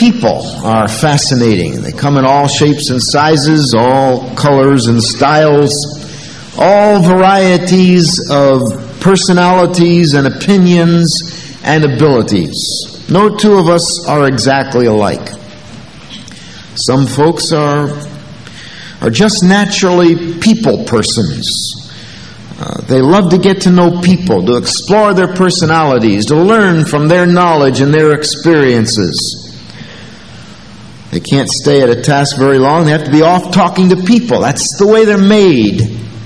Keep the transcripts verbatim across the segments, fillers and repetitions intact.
People are fascinating. They come in all shapes and sizes, all colors and styles, all varieties of personalities and opinions and abilities. No two of us are exactly alike. Some folks are, are just naturally people persons. Uh, they love to get to know people, to explore their personalities, to learn from their knowledge and their experiences. They can't stay at a task very long. They have to be off talking to people. That's the way they're made.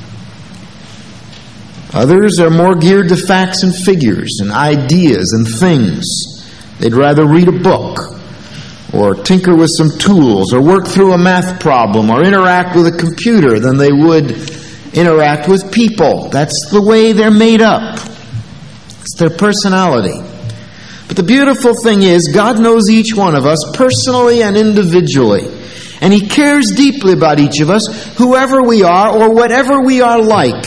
Others are more geared to facts and figures and ideas and things. They'd rather read a book or tinker with some tools or work through a math problem or interact with a computer than they would interact with people. That's the way they're made up. It's their personality. But the beautiful thing is, God knows each one of us personally and individually. And He cares deeply about each of us, whoever we are or whatever we are like.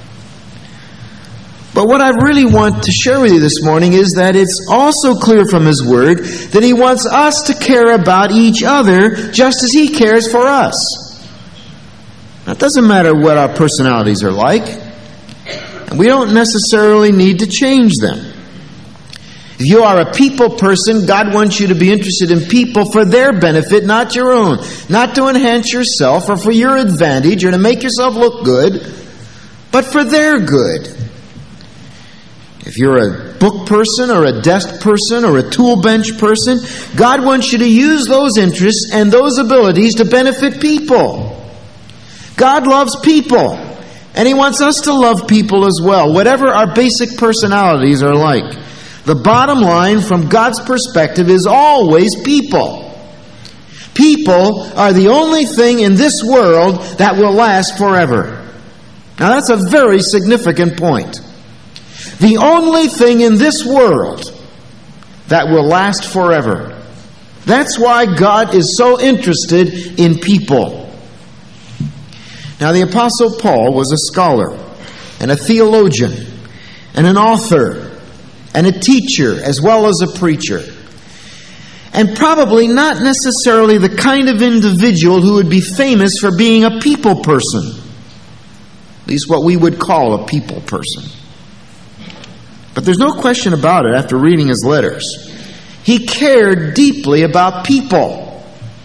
But what I really want to share with you this morning is that it's also clear from His Word that He wants us to care about each other just as He cares for us. Now, it doesn't matter what our personalities are like, and we don't necessarily need to change them. If you are a people person, God wants you to be interested in people for their benefit, not your own. Not to enhance yourself or for your advantage or to make yourself look good, but for their good. If you're a book person or a desk person or a tool bench person, God wants you to use those interests and those abilities to benefit people. God loves people, and He wants us to love people as well, whatever our basic personalities are like. The bottom line from God's perspective is always people. People are the only thing in this world that will last forever. Now that's a very significant point. The only thing in this world that will last forever. That's why God is so interested in people. Now the Apostle Paul was a scholar and a theologian and an author and a teacher as well as a preacher. And probably not necessarily the kind of individual who would be famous for being a people person. At least what we would call a people person. But there's no question about it after reading his letters. He cared deeply about people.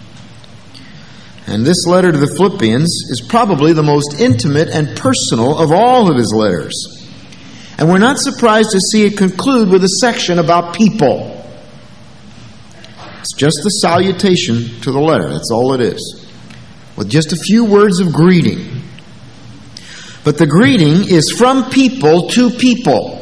And this letter to the Philippians is probably the most intimate and personal of all of his letters. And we're not surprised to see it conclude with a section about people. It's just the salutation to the letter. That's all it is. With just a few words of greeting. But the greeting is from people to people.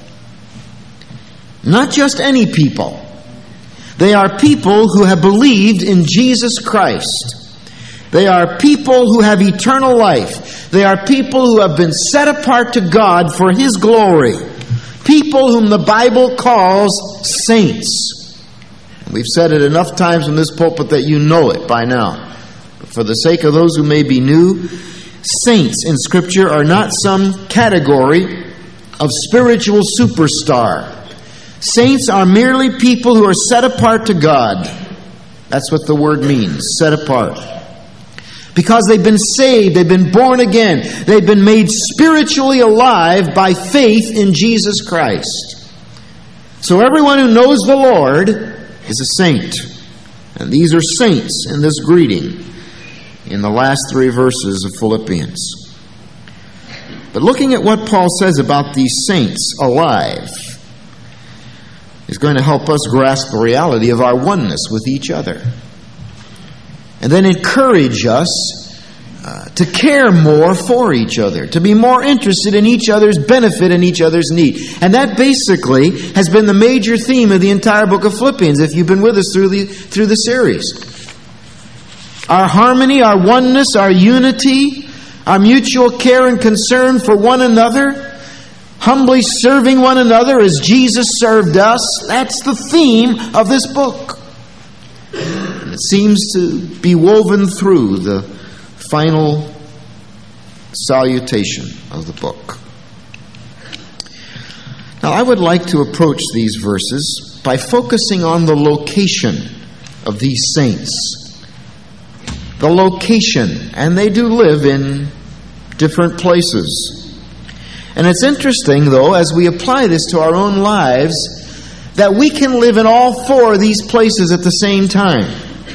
Not just any people. They are people who have believed in Jesus Christ. They are people who have eternal life. They are people who have been set apart to God for His glory. People whom the Bible calls saints. We've said it enough times in this pulpit that you know it by now. But for the sake of those who may be new, saints in Scripture are not some category of spiritual superstar. Saints are merely people who are set apart to God. That's what the word means, set apart. Because they've been saved, they've been born again, they've been made spiritually alive by faith in Jesus Christ. So everyone who knows the Lord is a saint. And these are saints in this greeting in the last three verses of Philippians. But looking at what Paul says about these saints alive is going to help us grasp the reality of our oneness with each other. And then encourage us uh, to care more for each other, to be more interested in each other's benefit and each other's need. And that basically has been the major theme of the entire book of Philippians, if you've been with us through the, through the series. Our harmony, our oneness, our unity, our mutual care and concern for one another, humbly serving one another as Jesus served us. That's the theme of this book. And it seems to be woven through the final salutation of the book. Now, I would like to approach these verses by focusing on the location of these saints, the location, and they do live in different places. And it's interesting, though, as we apply this to our own lives, that we can live in all four of these places at the same time.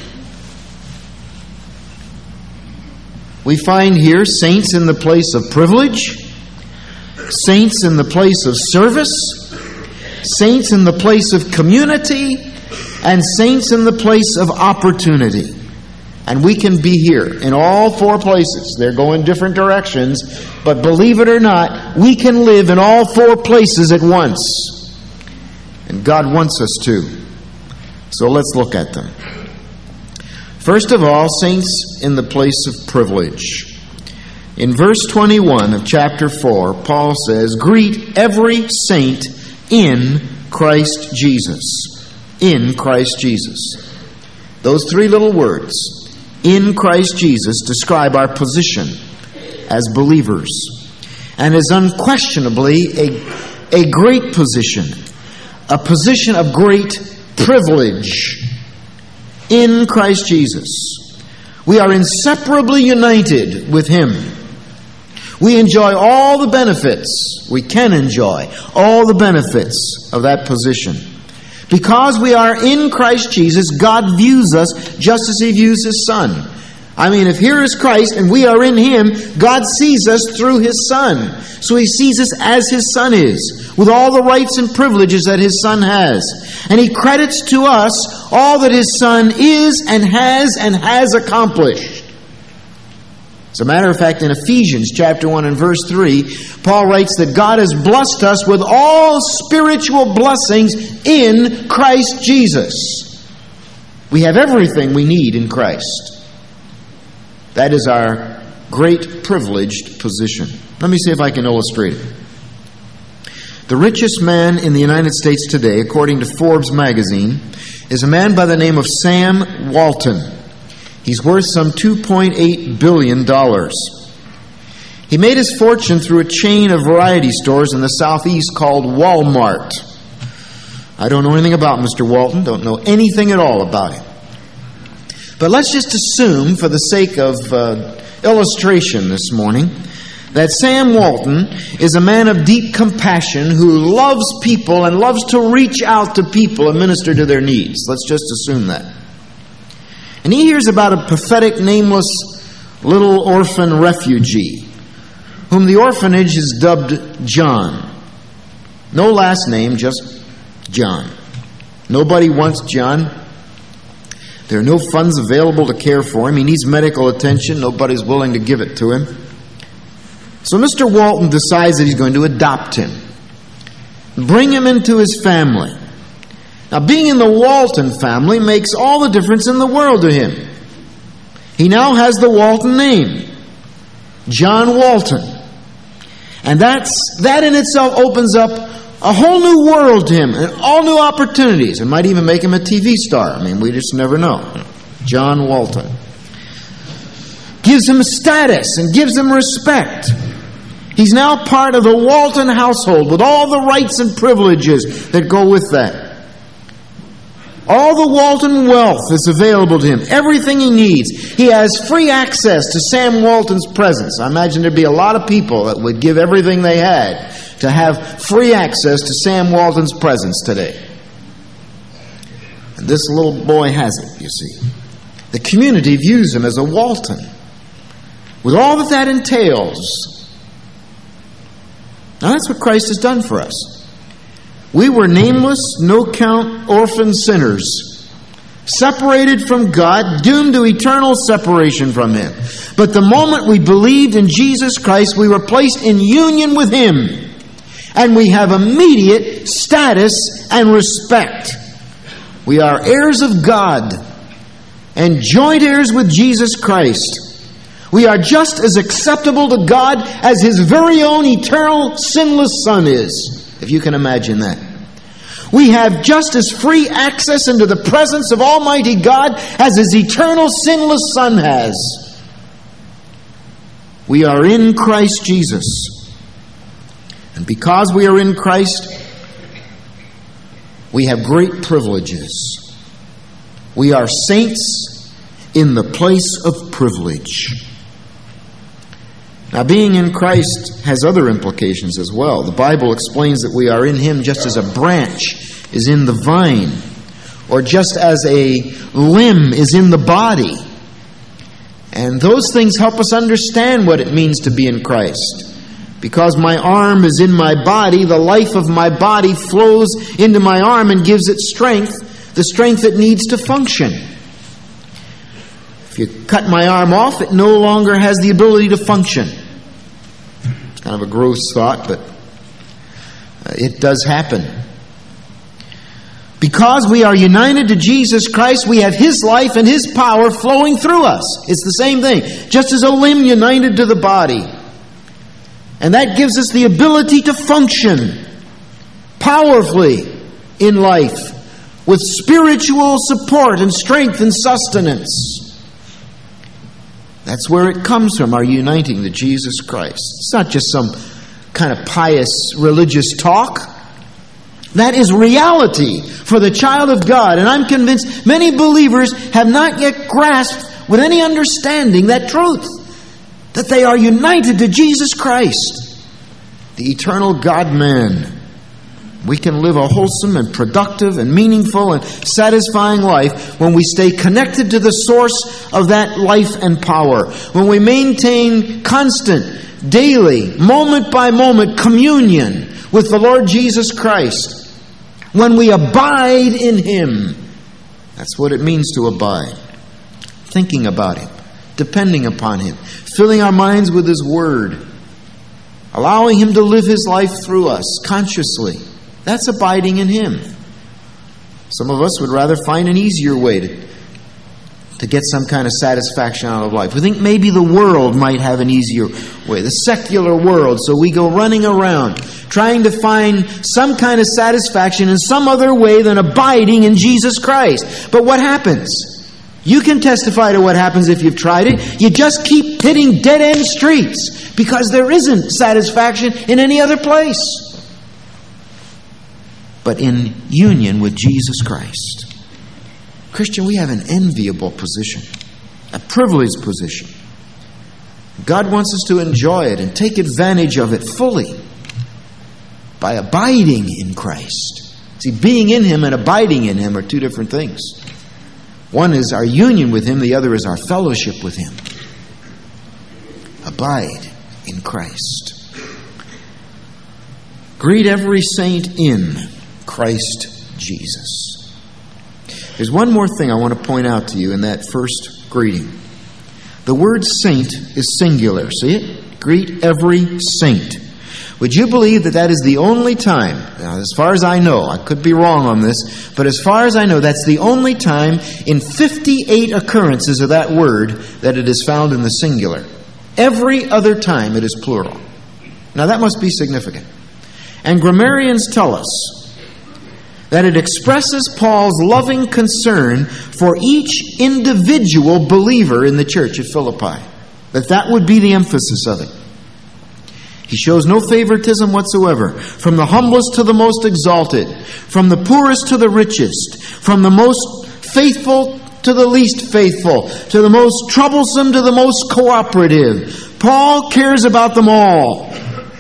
We find here saints in the place of privilege, saints in the place of service, saints in the place of community, and saints in the place of opportunity. And we can be here in all four places. They're going different directions, but believe it or not, we can live in all four places at once. And God wants us to. So let's look at them. First of all, saints in the place of privilege. In verse twenty-one of chapter four, Paul says, "Greet every saint in Christ Jesus." In Christ Jesus. Those three little words, in Christ Jesus, describe our position as believers, and is unquestionably a, a great position, a position of great privilege. In Christ Jesus, we are inseparably united with Him. We enjoy all the benefits, we can enjoy all the benefits of that position. Because we are in Christ Jesus, God views us just as He views His Son. I mean, if here is Christ and we are in Him, God sees us through His Son. So He sees us as His Son is, with all the rights and privileges that His Son has. And He credits to us all that His Son is and has and has accomplished. As a matter of fact, in Ephesians chapter one and verse three, Paul writes that God has blessed us with all spiritual blessings in Christ Jesus. We have everything we need in Christ. That is our great privileged position. Let me see if I can illustrate it. The richest man in the United States today, according to Forbes magazine, is a man by the name of Sam Walton. He's worth some two point eight billion dollars. He made his fortune through a chain of variety stores in the Southeast called Walmart. I don't know anything about Mister Walton, don't know anything at all about him. But let's just assume, for the sake of uh, illustration this morning, that Sam Walton is a man of deep compassion who loves people and loves to reach out to people and minister to their needs. Let's just assume that. And he hears about a pathetic, nameless little orphan refugee, whom the orphanage has dubbed John. No last name, just John. Nobody wants John. There are no funds available to care for him. He needs medical attention. Nobody's willing to give it to him. So Mister Walton decides that he's going to adopt him, bring him into his family. Now, being in the Walton family makes all the difference in the world to him. He now has the Walton name, John Walton. And that's that in itself opens up a whole new world to him, and all new opportunities. It might even make him a T V star. I mean, we just never know. John Walton. Gives him status and gives him respect. He's now part of the Walton household with all the rights and privileges that go with that. All the Walton wealth is available to him. Everything he needs. He has free access to Sam Walton's presence. I imagine there'd be a lot of people that would give everything they had to have free access to Sam Walton's presence today. And this little boy has it, you see. The community views him as a Walton, with all that that entails. Now that's what Christ has done for us. We were nameless, no-count orphan sinners, separated from God, doomed to eternal separation from Him. But the moment we believed in Jesus Christ, we were placed in union with Him. And we have immediate status and respect. We are heirs of God and joint heirs with Jesus Christ. We are just as acceptable to God as His very own eternal, sinless Son is. If you can imagine that. We have just as free access into the presence of Almighty God as His eternal, sinless Son has. We are in Christ Jesus. And because we are in Christ, we have great privileges. We are saints in the place of privilege. Now, being in Christ has other implications as well. The Bible explains that we are in Him just as a branch is in the vine, or just as a limb is in the body. And those things help us understand what it means to be in Christ. Because my arm is in my body, the life of my body flows into my arm and gives it strength, the strength it needs to function. If you cut my arm off, it no longer has the ability to function. It's kind of a gross thought, but it does happen. Because we are united to Jesus Christ, we have His life and His power flowing through us. It's the same thing. Just as a limb united to the body. And that gives us the ability to function powerfully in life with spiritual support and strength and sustenance. That's where it comes from, our uniting to Jesus Christ. It's not just some kind of pious religious talk. That is reality for the child of God. And I'm convinced many believers have not yet grasped with any understanding that truth. That they are united to Jesus Christ, the eternal God-man. We can live a wholesome and productive and meaningful and satisfying life when we stay connected to the source of that life and power. When we maintain constant, daily, moment by moment communion with the Lord Jesus Christ. When we abide in Him. That's what it means to abide. Thinking about Him. Depending upon Him. Filling our minds with His Word. Allowing Him to live His life through us consciously. That's abiding in Him. Some of us would rather find an easier way to, to get some kind of satisfaction out of life. We think maybe the world might have an easier way. The secular world. So we go running around trying to find some kind of satisfaction in some other way than abiding in Jesus Christ. But what happens? You can testify to what happens if you've tried it. You just keep hitting dead-end streets because there isn't satisfaction in any other place but in union with Jesus Christ. Christian, we have an enviable position, a privileged position. God wants us to enjoy it and take advantage of it fully by abiding in Christ. See, being in Him and abiding in Him are two different things. One is our union with Him, the other is our fellowship with Him. Abide in Christ. Greet every saint in Christ Jesus. There's one more thing I want to point out to you in that first greeting. The word saint is singular. See it? Greet every saint. Would you believe that that is the only time, now as far as I know, I could be wrong on this, but as far as I know, that's the only time in fifty-eight occurrences of that word that it is found in the singular. Every other time it is plural. Now that must be significant. And grammarians tell us that it expresses Paul's loving concern for each individual believer in the church at Philippi. That that would be the emphasis of it. He shows no favoritism whatsoever. From the humblest to the most exalted. From the poorest to the richest. From the most faithful to the least faithful. To the most troublesome to the most cooperative. Paul cares about them all.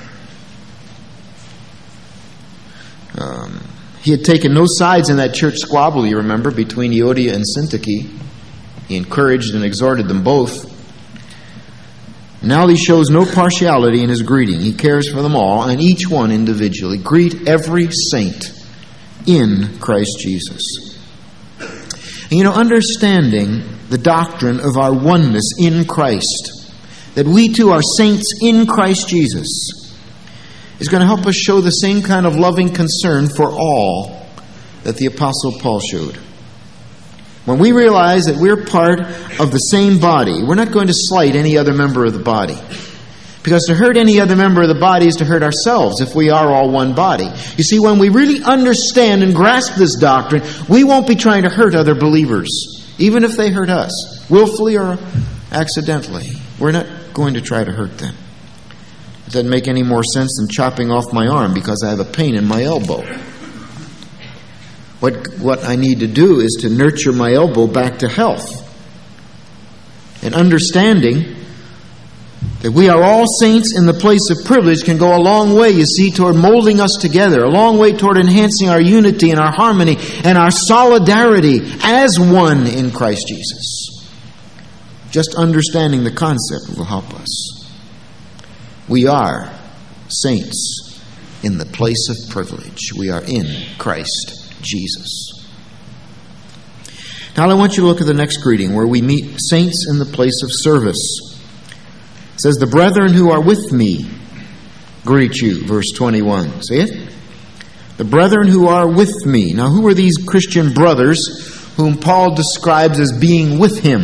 Um, he had taken no sides in that church squabble, you remember, between Euodia and Syntyche. He encouraged and exhorted them both. Now he shows no partiality in his greeting. He cares for them all, and each one individually. Greet every saint in Christ Jesus. And you know, understanding the doctrine of our oneness in Christ, that we too are saints in Christ Jesus, is going to help us show the same kind of loving concern for all that the Apostle Paul showed. When we realize that we're part of the same body, we're not going to slight any other member of the body. Because to hurt any other member of the body is to hurt ourselves if we are all one body. You see, when we really understand and grasp this doctrine, we won't be trying to hurt other believers, even if they hurt us, willfully or accidentally. We're not going to try to hurt them. It doesn't make any more sense than chopping off my arm because I have a pain in my elbow. What, what I need to do is to nurture my elbow back to health. And understanding that we are all saints in the place of privilege can go a long way, you see, toward molding us together, a long way toward enhancing our unity and our harmony and our solidarity as one in Christ Jesus. Just understanding the concept will help us. We are saints in the place of privilege. We are in Christ Jesus. Now I want you to look at the next greeting where we meet saints in the place of service. It says, the brethren who are with me greet you, verse twenty-one. See it? The brethren who are with me. Now who are these Christian brothers whom Paul describes as being with him?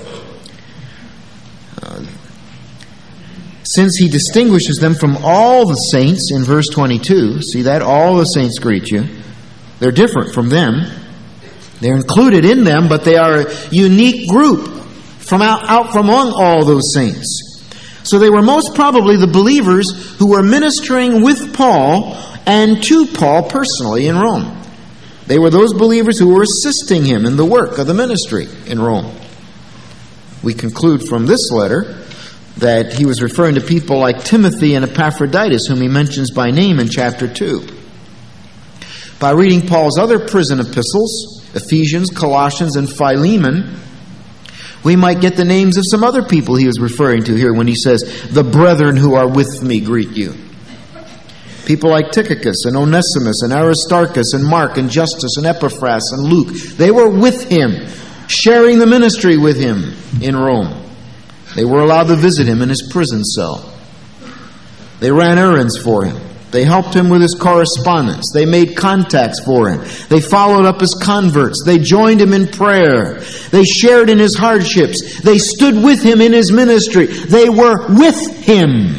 Uh, since he distinguishes them from all the saints in verse twenty-two, see that? All the saints greet you. They're different from them. They're included in them, but they are a unique group from out, out from among all those saints. So they were most probably the believers who were ministering with Paul and to Paul personally in Rome. They were those believers who were assisting him in the work of the ministry in Rome. We conclude from this letter that he was referring to people like Timothy and Epaphroditus, whom he mentions by name in chapter two. By reading Paul's other prison epistles, Ephesians, Colossians, and Philemon, we might get the names of some other people he was referring to here when he says, the brethren who are with me greet you. People like Tychicus and Onesimus and Aristarchus and Mark and Justus and Epaphras and Luke. They were with him, sharing the ministry with him in Rome. They were allowed to visit him in his prison cell. They ran errands for him. They helped him with his correspondence. They made contacts for him. They followed up his converts. They joined him in prayer. They shared in his hardships. They stood with him in his ministry. They were with him.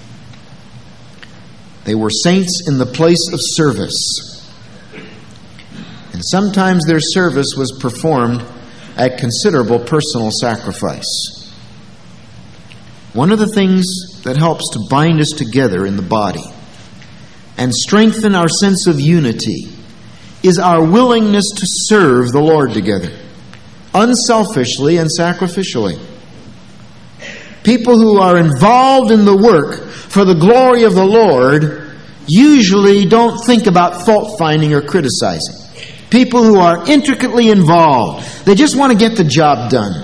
They were saints in the place of service. And sometimes their service was performed at considerable personal sacrifice. One of the things that helps to bind us together in the body and strengthen our sense of unity is our willingness to serve the Lord together, unselfishly and sacrificially. People who are involved in the work for the glory of the Lord usually don't think about fault-finding or criticizing. People who are intricately involved, they just want to get the job done.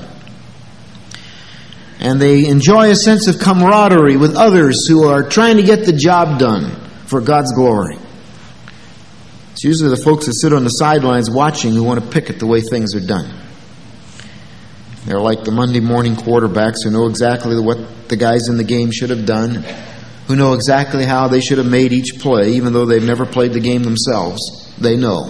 And they enjoy a sense of camaraderie with others who are trying to get the job done for God's glory. It's usually the folks that sit on the sidelines watching who want to pick at the way things are done. They're like the Monday morning quarterbacks who know exactly what the guys in the game should have done, who know exactly how they should have made each play, even though they've never played the game themselves. They know.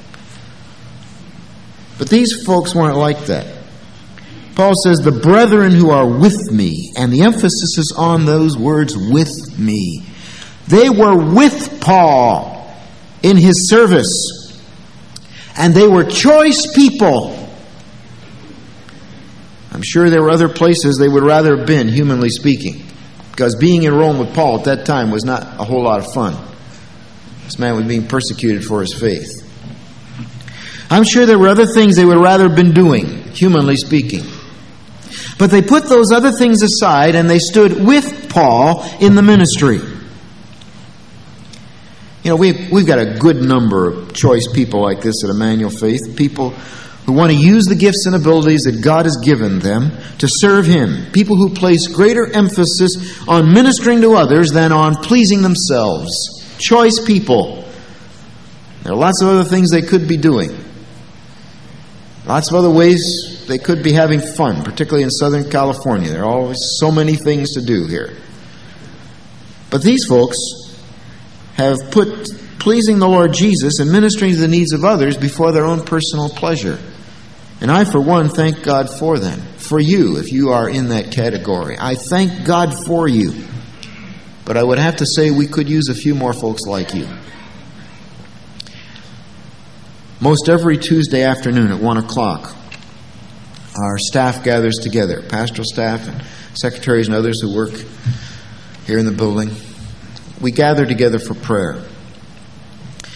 But these folks weren't like that. Paul says, the brethren who are with me, and the emphasis is on those words, with me. They were with Paul in his service. And they were choice people. I'm sure there were other places they would rather have been, humanly speaking. Because being in Rome with Paul at that time was not a whole lot of fun. This man was being persecuted for his faith. I'm sure there were other things they would rather have been doing, humanly speaking. But they put those other things aside and they stood with Paul in the ministry. You know, we've, we've got a good number of choice people like this at Emmanuel Faith. People who want to use the gifts and abilities that God has given them to serve Him. People who place greater emphasis on ministering to others than on pleasing themselves. Choice people. There are lots of other things they could be doing. Lots of other ways they could be having fun, particularly in Southern California. There are always so many things to do here. But these folks have put pleasing the Lord Jesus and ministering to the needs of others before their own personal pleasure. And I, for one, thank God for them. For you, if you are in that category. I thank God for you. But I would have to say we could use a few more folks like you. Most every Tuesday afternoon at one o'clock, our staff gathers together, pastoral staff and secretaries and others who work here in the building. We gather together for prayer.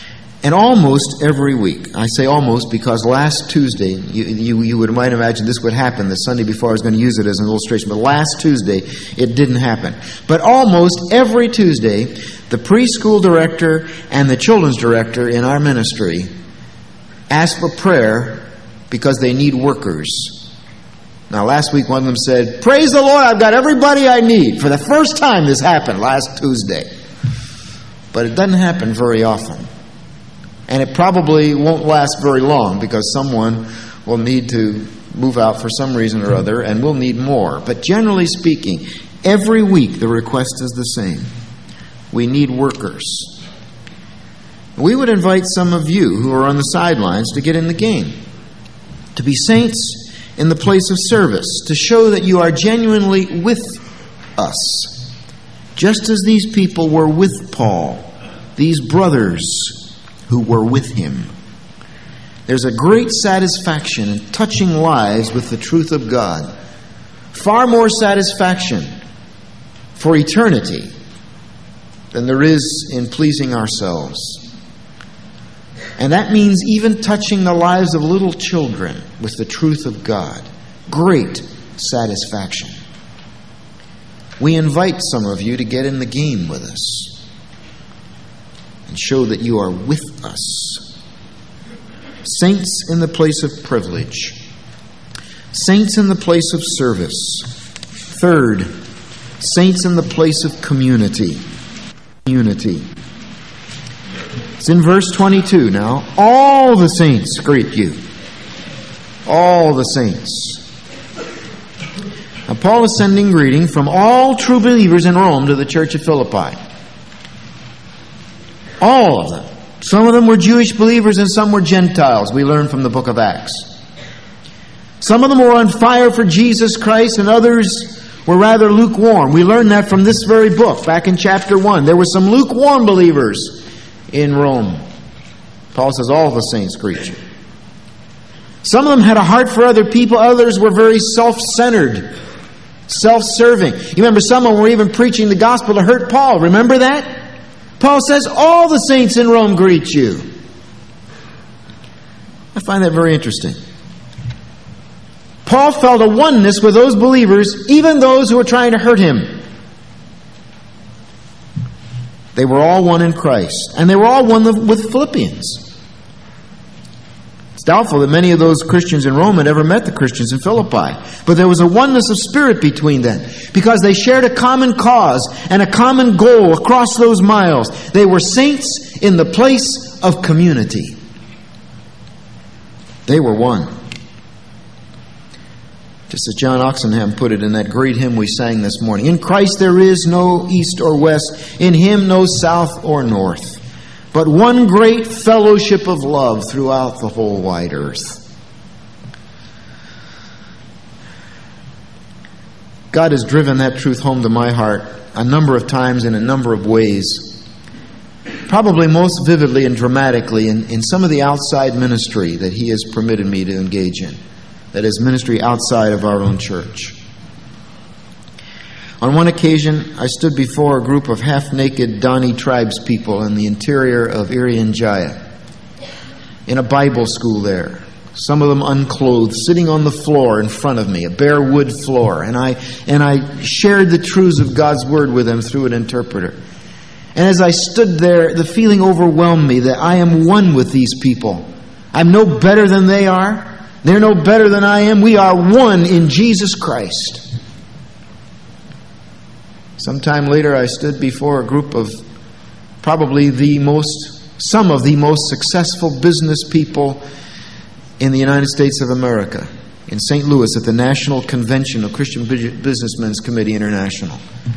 And almost every week, I say almost because last Tuesday, you, you, you would might imagine this would happen the Sunday before. I was going to use it as an illustration, but last Tuesday it didn't happen. But almost every Tuesday, the preschool director and the children's director in our ministry ask for prayer because they need workers. Now, last week one of them said, "Praise the Lord, I've got everybody I need." For the first time this happened last Tuesday. But it doesn't happen very often. And it probably won't last very long because someone will need to move out for some reason or other and we'll need more. But generally speaking, every week the request is the same. We need workers. We would invite some of you who are on the sidelines to get in the game, to be saints in the place of service, to show that you are genuinely with us, just as these people were with Paul, these brothers who were with him. There's a great satisfaction in touching lives with the truth of God. Far more satisfaction for eternity than there is in pleasing ourselves. And that means even touching the lives of little children with the truth of God. Great satisfaction. We invite some of you to get in the game with us and show that you are with us. Saints in the place of privilege. Saints in the place of service. Third, saints in the place of community. Unity. It's in verse twenty-two now. All the saints greet you. All the saints. Now Paul is sending greeting from all true believers in Rome to the church of Philippi. All of them. Some of them were Jewish believers and some were Gentiles, we learn from the book of Acts. Some of them were on fire for Jesus Christ and others were rather lukewarm. We learn that from this very book, back in chapter one. There were some lukewarm believers in Rome. Paul says, all the saints greet you. Some of them had a heart for other people. Others were very self-centered, self-serving. You remember some of them were even preaching the gospel to hurt Paul. Remember that? Paul says, all the saints in Rome greet you. I find that very interesting. Paul felt a oneness with those believers, even those who were trying to hurt him. They were all one in Christ. And they were all one with Philippians. It's doubtful that many of those Christians in Rome had ever met the Christians in Philippi. But there was a oneness of spirit between them because they shared a common cause and a common goal across those miles. They were saints in the place of community. They were one. Just as John Oxenham put it in that great hymn we sang this morning. In Christ there is no east or west. In Him no south or north. But one great fellowship of love throughout the whole wide earth. God has driven that truth home to my heart a number of times in a number of ways. Probably most vividly and dramatically in, in some of the outside ministry that He has permitted me to engage in. That is ministry outside of our own church. On one occasion, I stood before a group of half-naked Dani tribes people in the interior of Irian Jaya, in a Bible school there. Some of them unclothed, sitting on the floor in front of me, a bare wood floor. And I, and I shared the truths of God's Word with them through an interpreter. And as I stood there, the feeling overwhelmed me that I am one with these people. I'm no better than they are. They're no better than I am. We are one in Jesus Christ. Sometime later, I stood before a group of probably the most, some of the most successful business people in the United States of America, in Saint Louis at the National Convention of Christian Businessmen's Committee International.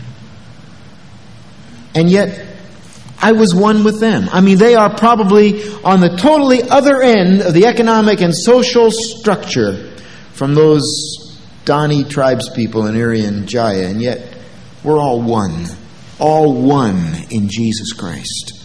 And yet, I was one with them. I mean, they are probably on the totally other end of the economic and social structure from those Dani tribes people in Irian Jaya, and yet we're all one. All one in Jesus Christ.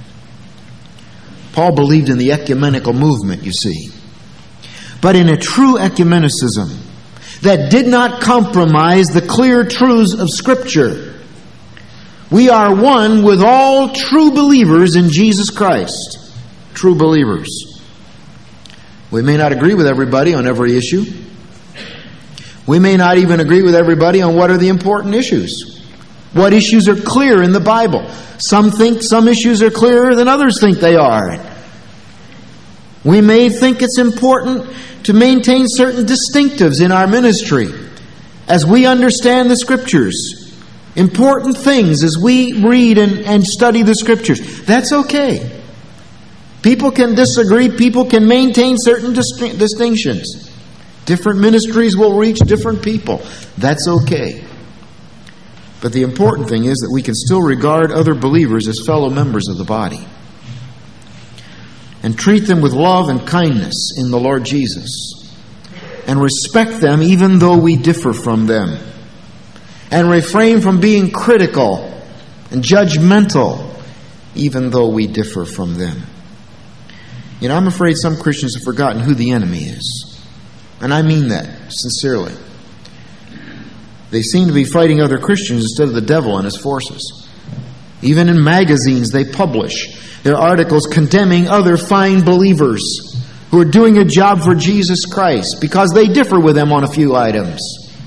Paul believed in the ecumenical movement, you see. But in a true ecumenicism that did not compromise the clear truths of Scripture. We are one with all true believers in Jesus Christ. true believers. We may not agree with everybody on every issue. We may not even agree with everybody on what are the important issues. What issues are clear in the Bible. Some think some issues are clearer than others think they are. We may think it's important to maintain certain distinctives in our ministry as we understand the Scriptures. Important things as we read and, and study the Scriptures. That's okay. People can disagree. People can maintain certain dis- distinctions. Different ministries will reach different people. That's okay. But the important thing is that we can still regard other believers as fellow members of the body and treat them with love and kindness in the Lord Jesus and respect them even though we differ from them and refrain from being critical and judgmental even though we differ from them. You know, I'm afraid some Christians have forgotten who the enemy is. And I mean that sincerely. They seem to be fighting other Christians instead of the devil and his forces. Even in magazines they publish their articles condemning other fine believers who are doing a job for Jesus Christ because they differ with them on a few items.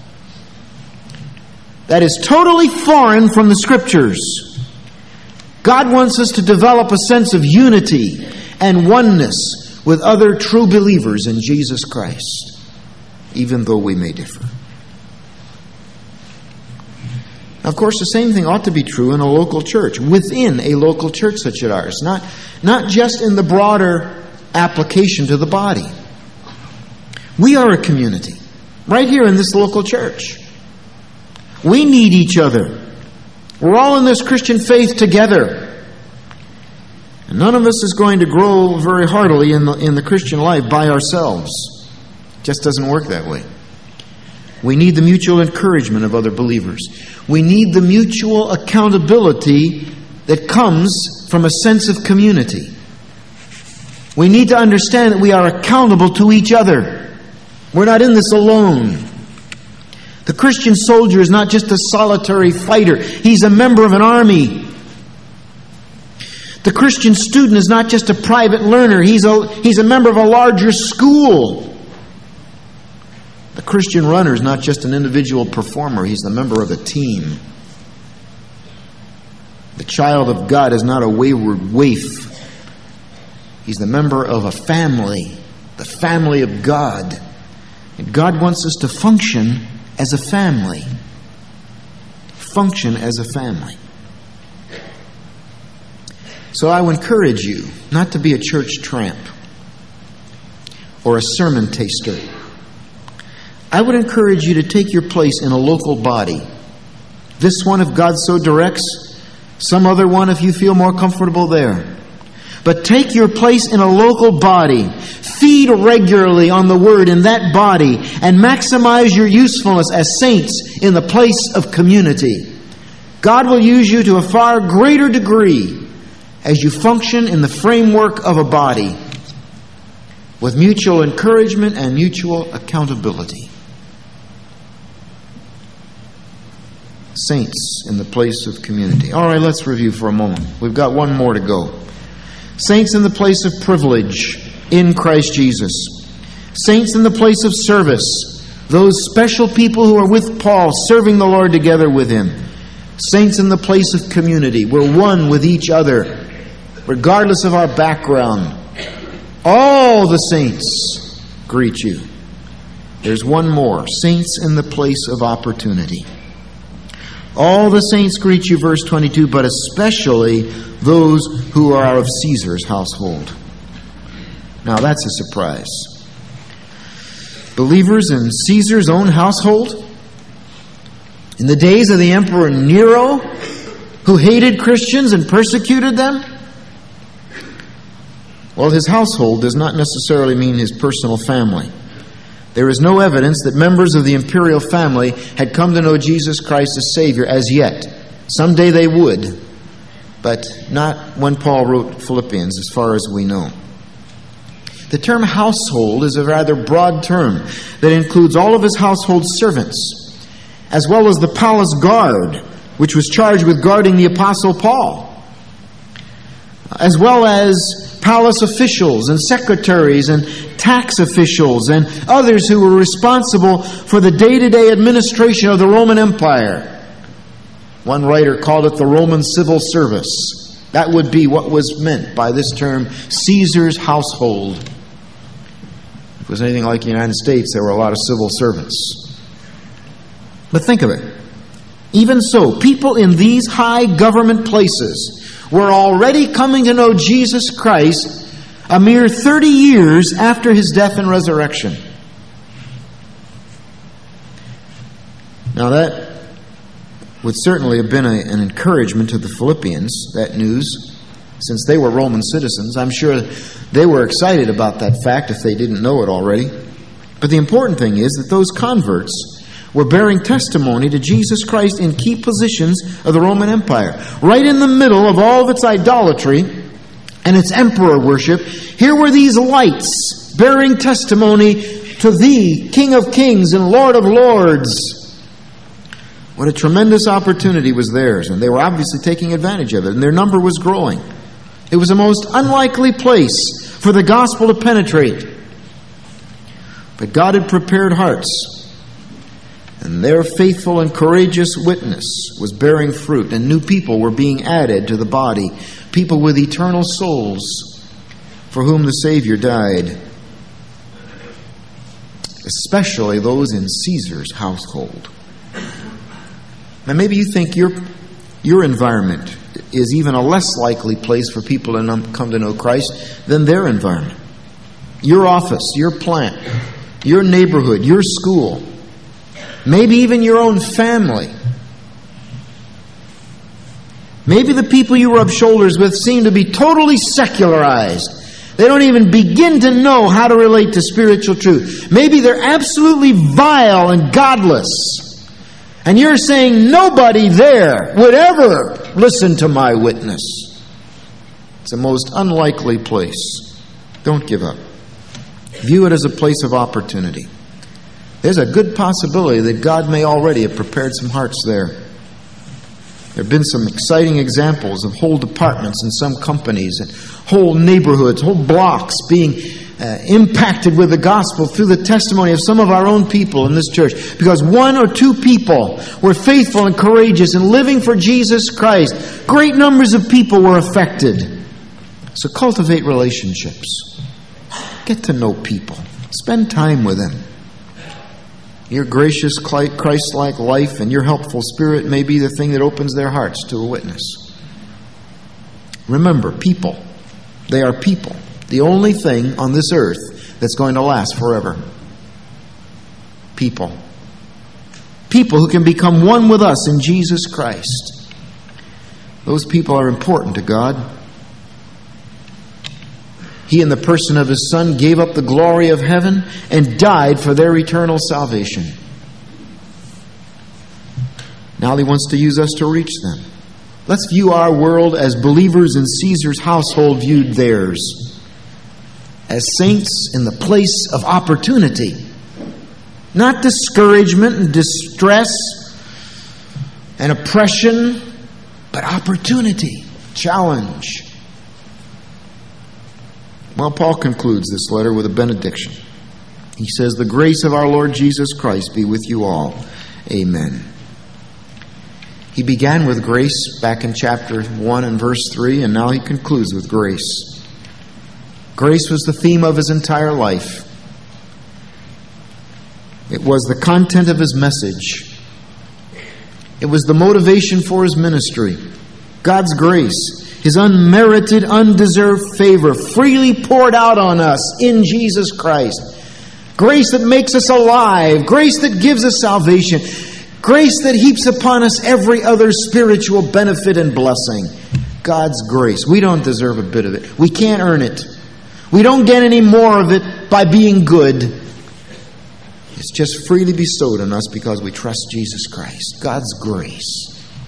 That is totally foreign from the Scriptures. God wants us to develop a sense of unity and oneness with other true believers in Jesus Christ, even though we may differ. Of course, the same thing ought to be true in a local church, within a local church such as ours, not, not just in the broader application to the body. We are a community, right here in this local church. We need each other. We're all in this Christian faith together. And none of us is going to grow very heartily in the, in the Christian life by ourselves. It just doesn't work that way. We need the mutual encouragement of other believers. We need the mutual accountability that comes from a sense of community. We need to understand that we are accountable to each other. We're not in this alone. The Christian soldier is not just a solitary fighter. He's a member of an army. The Christian student is not just a private learner. He's a, he's a member of a larger school. The Christian runner is not just an individual performer. He's the member of a team. The child of God is not a wayward waif. He's the member of a family, the family of God. And God wants us to function as a family. Function as a family. So I would encourage you not to be a church tramp or a sermon taster. I would encourage you to take your place in a local body. This one, if God so directs. Some other one, if you feel more comfortable there. But take your place in a local body. Feed regularly on the Word in that body and maximize your usefulness as saints in the place of community. God will use you to a far greater degree as you function in the framework of a body with mutual encouragement and mutual accountability. Saints in the place of community. All right, let's review for a moment. We've got one more to go. Saints in the place of privilege in Christ Jesus. Saints in the place of service. Those special people who are with Paul, serving the Lord together with him. Saints in the place of community. We're one with each other, regardless of our background. All the saints greet you. There's one more. Saints in the place of opportunity. All the saints greet you, verse twenty-two, but especially those who are of Caesar's household. Now that's a surprise. Believers in Caesar's own household? In the days of the Emperor Nero, who hated Christians and persecuted them? Well, his household does not necessarily mean his personal family. There is no evidence that members of the imperial family had come to know Jesus Christ as Savior as yet. Someday they would, but not when Paul wrote Philippians, as far as we know. The term household is a rather broad term that includes all of his household servants, as well as the palace guard, which was charged with guarding the Apostle Paul, as well as palace officials and secretaries and tax officials and others who were responsible for the day-to-day administration of the Roman Empire. One writer called it the Roman civil service. That would be what was meant by this term, Caesar's household. If it was anything like the United States, there were a lot of civil servants. But think of it. Even so, people in these high government places were already coming to know Jesus Christ a mere thirty years after his death and resurrection. Now that would certainly have been a, an encouragement to the Philippians, that news, since they were Roman citizens. I'm sure they were excited about that fact if they didn't know it already. But the important thing is that those converts were bearing testimony to Jesus Christ in key positions of the Roman Empire. Right in the middle of all of its idolatry and its emperor worship, here were these lights bearing testimony to thee, King of Kings and Lord of Lords. What a tremendous opportunity was theirs, and they were obviously taking advantage of it, and their number was growing. It was a most unlikely place for the gospel to penetrate. But God had prepared hearts, and their faithful and courageous witness was bearing fruit, and new people were being added to the body, people with eternal souls for whom the Savior died, especially those in Caesar's household. Now maybe you think your, your environment is even a less likely place for people to come to know Christ than their environment. Your office, your plant, your neighborhood, your school, maybe even your own family. Maybe the people you rub shoulders with seem to be totally secularized. They don't even begin to know how to relate to spiritual truth. Maybe they're absolutely vile and godless. And you're saying nobody there would ever listen to my witness. It's the most unlikely place. Don't give up. View it as a place of opportunity. There's a good possibility that God may already have prepared some hearts there. There have been some exciting examples of whole departments in some companies and whole neighborhoods, whole blocks being uh, impacted with the gospel through the testimony of some of our own people in this church. Because one or two people were faithful and courageous in living for Jesus Christ, great numbers of people were affected. So cultivate relationships. Get to know people. Spend time with them. Your gracious Christ-like life and your helpful spirit may be the thing that opens their hearts to a witness. Remember, people. They are people. The only thing on this earth that's going to last forever. People. People who can become one with us in Jesus Christ. Those people are important to God. He, in the person of His Son, gave up the glory of heaven and died for their eternal salvation. Now He wants to use us to reach them. Let's view our world as believers in Caesar's household viewed theirs. As saints in the place of opportunity. Not discouragement and distress and oppression, but opportunity, challenge. Well, Paul concludes this letter with a benediction. He says, "The grace of our Lord Jesus Christ be with you all. Amen." He began with grace back in chapter one and verse three, and now he concludes with grace. Grace was the theme of his entire life. It was the content of his message. It was the motivation for his ministry. God's grace. His unmerited, undeserved favor freely poured out on us in Jesus Christ. Grace that makes us alive. Grace that gives us salvation. Grace that heaps upon us every other spiritual benefit and blessing. God's grace. We don't deserve a bit of it. We can't earn it. We don't get any more of it by being good. It's just freely bestowed on us because we trust Jesus Christ. God's grace.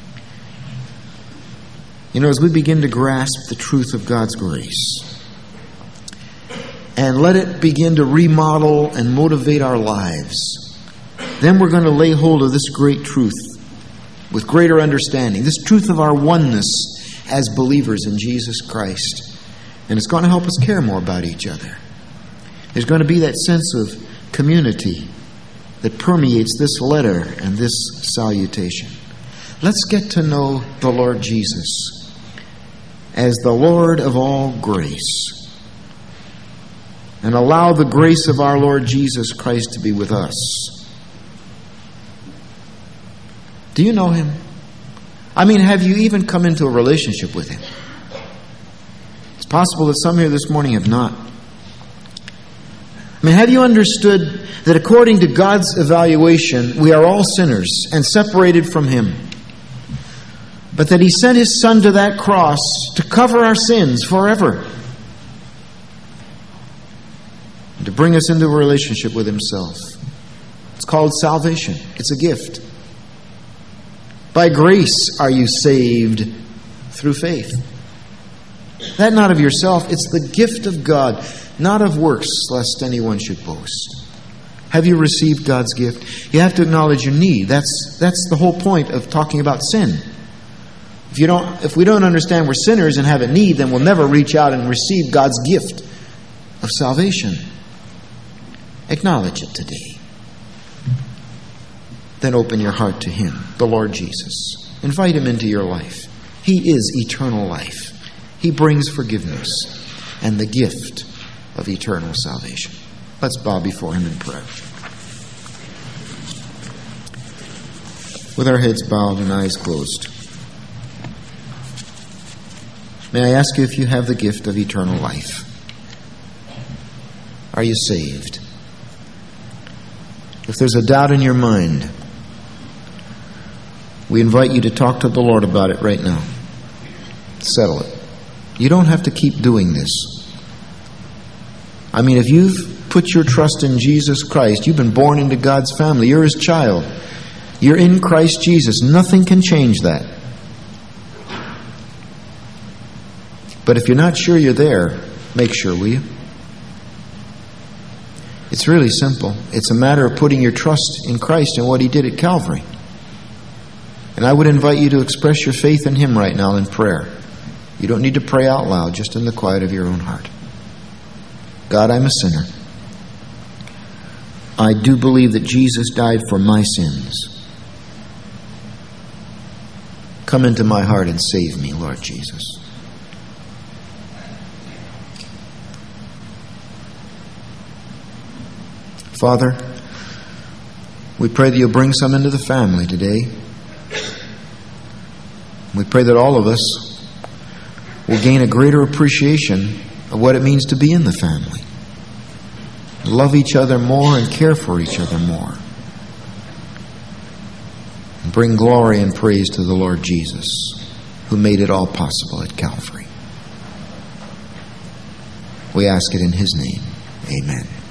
You know, as we begin to grasp the truth of God's grace and let it begin to remodel and motivate our lives, then we're going to lay hold of this great truth with greater understanding, this truth of our oneness as believers in Jesus Christ. And it's going to help us care more about each other. There's going to be that sense of community that permeates this letter and this salutation. Let's get to know the Lord Jesus as the Lord of all grace, and allow the grace of our Lord Jesus Christ to be with us. Do you know Him? I mean, have you even come into a relationship with Him? It's possible that some here this morning have not. I mean, have you understood that according to God's evaluation, we are all sinners and separated from Him, but that He sent His Son to that cross to cover our sins forever and to bring us into a relationship with Himself? It's called salvation. It's a gift. By grace are you saved through faith. That not of yourself, it's the gift of God, not of works, lest anyone should boast. Have you received God's gift? You have to acknowledge your need. That's that's the whole point of talking about sin. If you don't, if we don't understand we're sinners and have a need, then we'll never reach out and receive God's gift of salvation. Acknowledge it today. Then open your heart to Him, the Lord Jesus. Invite Him into your life. He is eternal life. He brings forgiveness and the gift of eternal salvation. Let's bow before Him in prayer. With our heads bowed and eyes closed, may I ask you if you have the gift of eternal life? Are you saved? If there's a doubt in your mind, we invite you to talk to the Lord about it right now. Settle it. You don't have to keep doing this. I mean, if you've put your trust in Jesus Christ, you've been born into God's family, you're His child, you're in Christ Jesus, nothing can change that. But if you're not sure you're there, make sure, will you? It's really simple. It's a matter of putting your trust in Christ and what He did at Calvary. And I would invite you to express your faith in Him right now in prayer. You don't need to pray out loud, just in the quiet of your own heart. God, I'm a sinner. I do believe that Jesus died for my sins. Come into my heart and save me, Lord Jesus. Father, we pray that you'll bring some into the family today. We pray that all of us will gain a greater appreciation of what it means to be in the family. Love each other more and care for each other more. And bring glory and praise to the Lord Jesus, who made it all possible at Calvary. We ask it in His name. Amen.